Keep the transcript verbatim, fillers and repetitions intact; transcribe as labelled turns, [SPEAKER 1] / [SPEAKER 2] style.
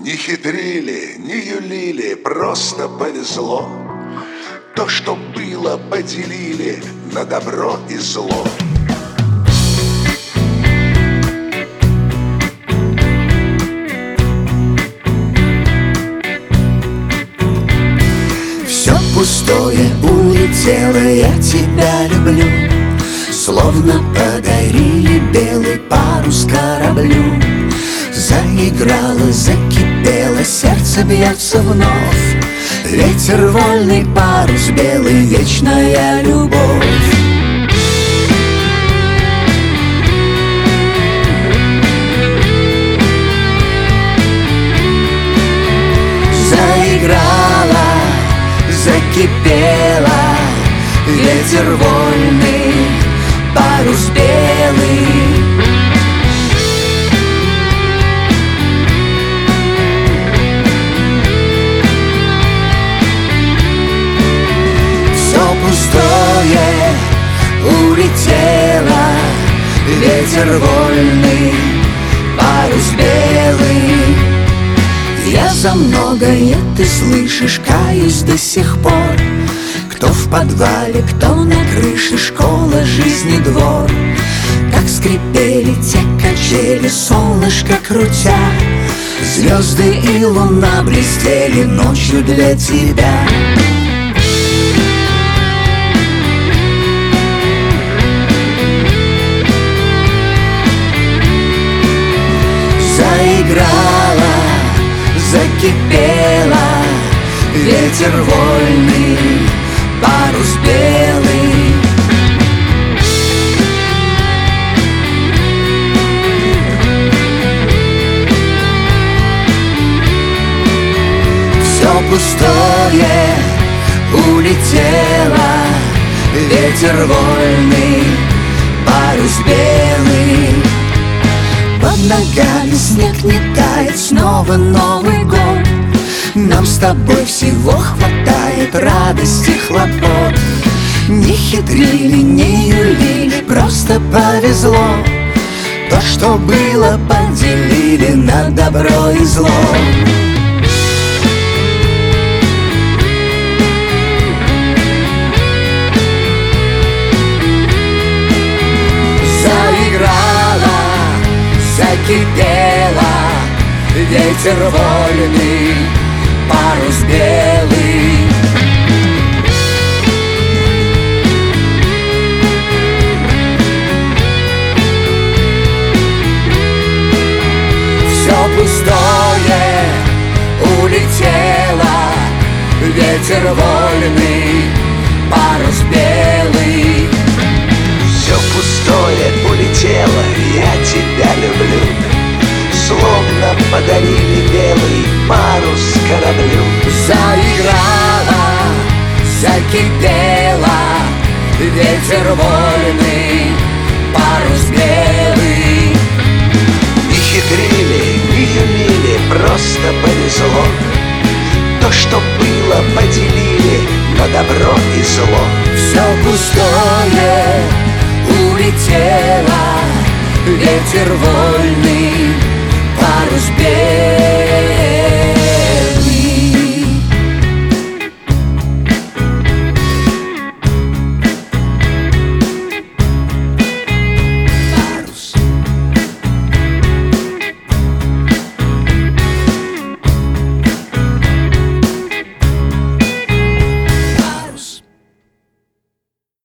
[SPEAKER 1] Не хитрили, не юлили, просто повезло. То, что было, поделили на добро и зло.
[SPEAKER 2] Все пустое улетело, я тебя люблю. Словно подарили белый парус кораблю. Заиграло, закипело, сердце бьется вновь. Ветер вольный, парус белый, вечная любовь. Заиграла, закипела, ветер вольный, парус белый. Пустое улетело, ветер вольный, парус белый. Я за многое, ты слышишь, каюсь до сих пор. Кто в подвале, кто на крыше, школа, жизни двор. Как скрипели те качели, солнышко крутя. Звезды и луна блестели ночью для тебя. Заиграла, закипела, ветер вольный, парус белый. Все пустое улетело, ветер вольный, парус белый. Под ногами снег не тает, снова Новый год. Нам с тобой всего хватает, радости, хлопот. Не хитрили, не юлили, просто повезло. То, что было, поделили на добро и зло. Закипела, ветер вольный, парус белый. Все пустое улетело, ветер вольный, парус белый.
[SPEAKER 1] Все пустое улетело, я тебя люблю. Словно подарили белый парус кораблю.
[SPEAKER 2] Заиграла, закипела, ветер вольный, парус белый.
[SPEAKER 1] Не хитрили, не юлили, просто повезло. То, что было, поделили на добро и зло.
[SPEAKER 2] Все пустое улетело, ветер вольный, парус белый.